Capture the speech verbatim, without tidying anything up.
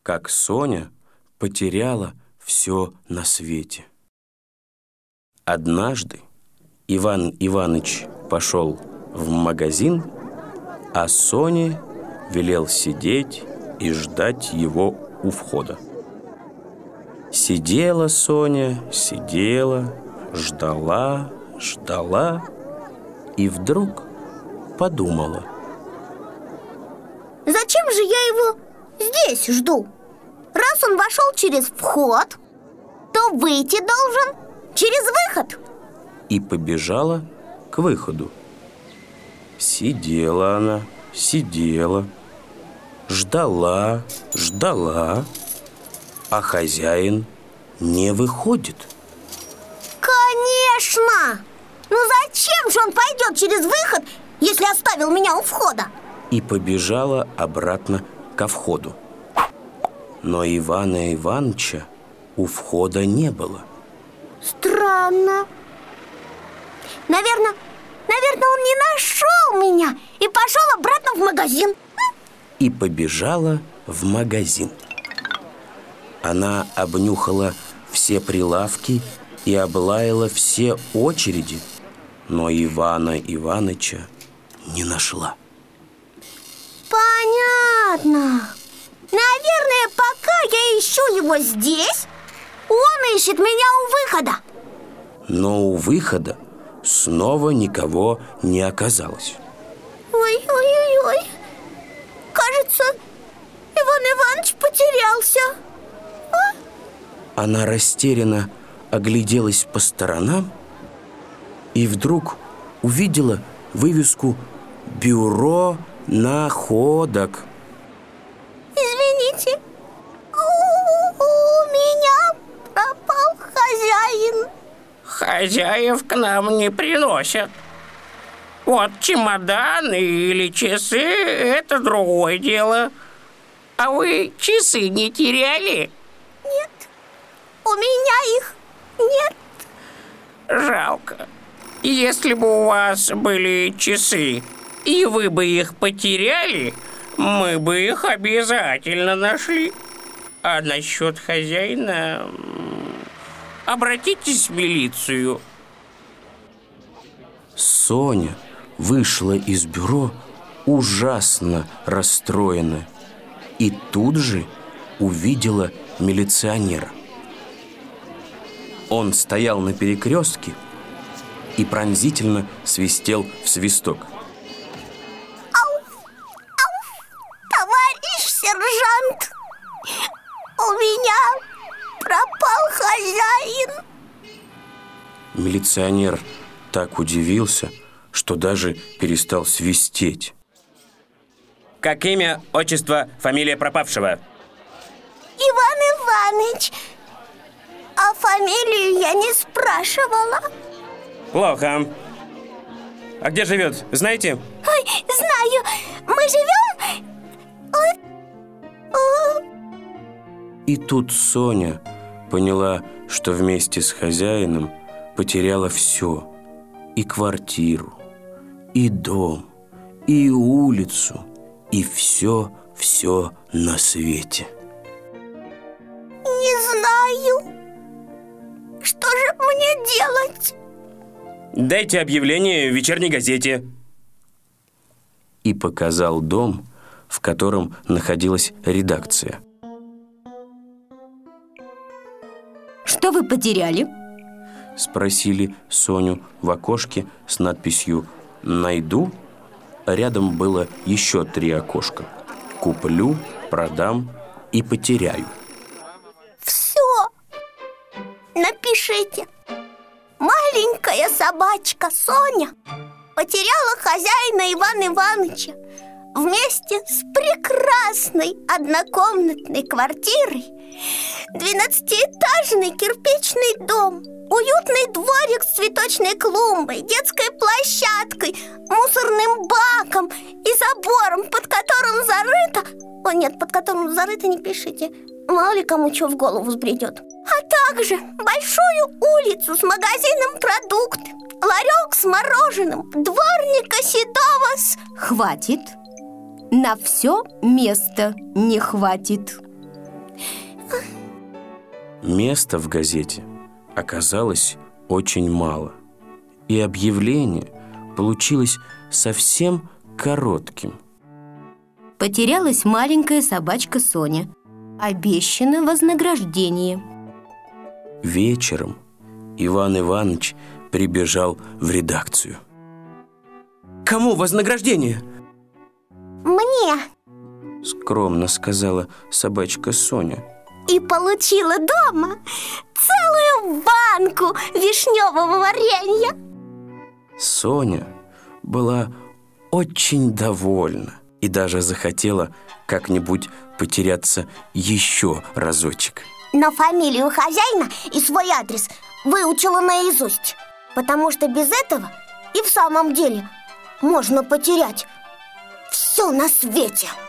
как Соня потеряла все на свете. Однажды Иван Иваныч пошел в магазин, а Соне велел сидеть и ждать его у входа. Сидела Соня, сидела, ждала, ждала и вдруг подумала: зачем же я его здесь жду? Раз он вошел через вход, то выйти должен через выход. И побежала к выходу. Сидела она, сидела, ждала, ждала, а хозяин не выходит. Конечно! Ну зачем же он пойдет через выход, если оставил меня у входа? И побежала обратно ко входу. Но Ивана Иваныча у входа не было. Странно. Наверное, наверное, он не нашел меня и пошел обратно в магазин. И побежала в магазин. Она обнюхала все прилавки и облаяла все очереди, но Ивана Иваныча не нашла. Понятно. Наверное, пока я ищу его здесь, он ищет меня у выхода. Но у выхода снова никого не оказалось. Ой-ой-ой. Кажется, Иван Иванович потерялся. А? Она растерянно огляделась по сторонам и вдруг увидела вывеску «Бюро находок». Извините, у, у меня пропал хозяин. Хозяев к нам не приносят. Вот чемоданы или часы — это другое дело. А вы часы не теряли? Нет, у меня их нет. Жалко. Если бы у вас были часы, и вы бы их потеряли, мы бы их обязательно нашли. А насчет хозяина... обратитесь в милицию. Соня вышла из бюро ужасно расстроенная и тут же увидела милиционера. Он стоял на перекрестке и пронзительно свистел в свисток. Ауф, ауф, товарищ сержант, у меня пропал хозяин. Милиционер так удивился, что даже перестал свистеть. Как имя, отчество, фамилия пропавшего? Иван Иваныч. А фамилию я не спрашивала. Плохо. А где живет, знаете? Ой, знаю. Мы живем... Ой. И тут Соня поняла, что вместе с хозяином потеряла все. И квартиру, и дом, и улицу, и все-все на свете. Не знаю. Что же мне делать? Дайте объявление в вечерней газете. И показал дом, в котором находилась редакция. Что вы потеряли? Спросили Соню в окошке с надписью «Найду». Рядом было еще три окошка: «Куплю», «Продам» и «Потеряю». Все. Напишите: маленькая собачка Соня потеряла хозяина Ивана Ивановича вместе с прекрасной однокомнатной квартирой, двенадцатиэтажный кирпичный дом, уютный дворик с цветочной клумбой, детской площадкой, мусорным баком и забором, под которым зарыто... О, нет, под которым зарыто не пишите, мало ли кому что в голову взбредет. А также большую улицу с магазином продукты, ларек с мороженым, дворника седого с... Хватит. На все места не хватит. Места в газете оказалось очень мало, и объявление получилось совсем коротким. Потерялась маленькая собачка Соня. Обещано вознаграждение. Вечером Иван Иванович прибежал в редакцию. «Кому вознаграждение?» Мне. Скромно сказала собачка Соня. И получила дома целую банку вишневого варенья. Соня была очень довольна и даже захотела как-нибудь потеряться еще разочек. Но фамилию хозяина и свой адрес выучила наизусть, потому что без этого и в самом деле можно потерять все на свете.